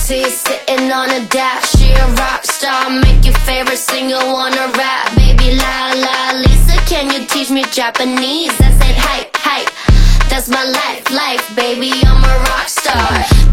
See you sitting on a dash. She a rock star, make your favorite singer wanna rap. Baby la la, Lisa, can you teach me Japanese? I said hype, hype, that's my life, baby, I'm a rock star.